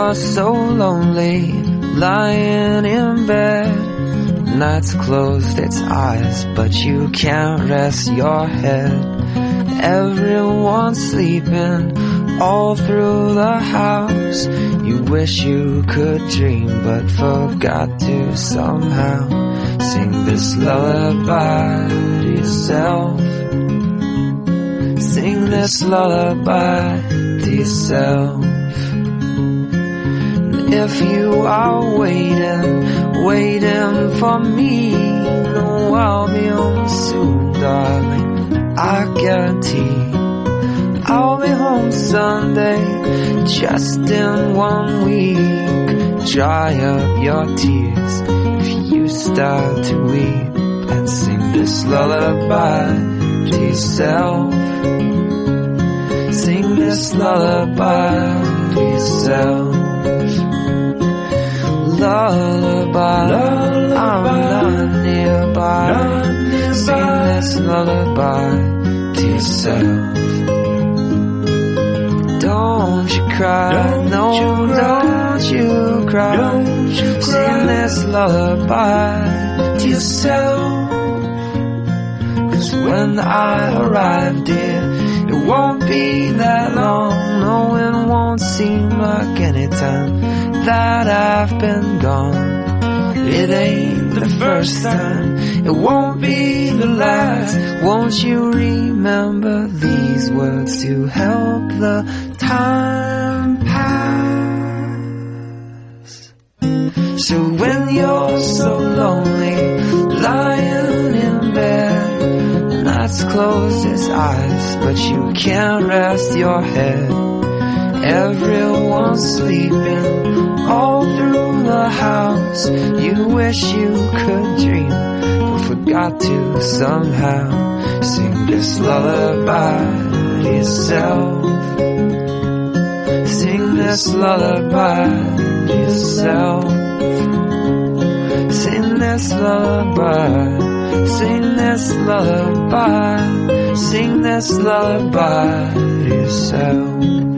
you're so lonely, lying in bed, night's closed its eyes, but you can't rest your head. Everyone's sleeping all through the house. You wish you could dream, but forgot to somehow. Sing this lullaby to yourself. Sing this lullaby to yourself. If you are waiting for me, no, I'll be home soon, darling. I guarantee I'll be home Sunday, just in 1 week. Dry up your tears if you start to weep, and sing this lullaby to yourself. Sing this lullaby to yourself. Lullaby, I'm not nearby. Sing this lullaby to yourself. Don't you cry, no, don't you cry. Sing this lullaby to yourself. 'Cause when I arrive, dear, it won't be that long. No, it won't seem like any time that I've been gone. It ain't the first time, it won't be the last. Won't you remember these words to help the time pass? So when you're so lonely, lying in bed, night's closed its eyes, but you can't rest your head. Everyone's sleeping all through the house. You wish you could dream, but forgot to somehow. Sing this lullaby to yourself. Sing this lullaby to yourself. Sing this lullaby. Sing this lullaby. Sing this lullaby to yourself.